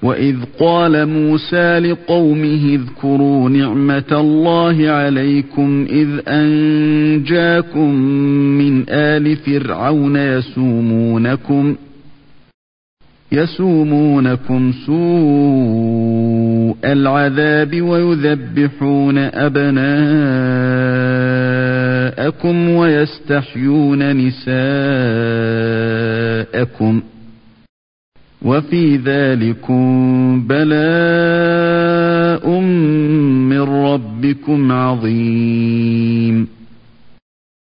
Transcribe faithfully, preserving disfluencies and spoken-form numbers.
وَإِذْ قَالَ مُوسَى لِقَوْمِهِ اذْكُرُوا نِعْمَةَ اللَّهِ عَلَيْكُمْ إِذْ أَنْجَاكُمْ مِنْ آلِ فِرْعَوْنَ يَسُومُونَكُمْ يَسُومُونَكُمْ سُوءَ الْعَذَابِ وَيُذَبِّحُونَ أَبْنَاءَكُمْ وَيَسْتَحْيُونَ نِسَاءَكُمْ وَفِي ذَلِكُمْ بَلَاءٌ مِّن رَّبِّكُمْ عَظِيمٌ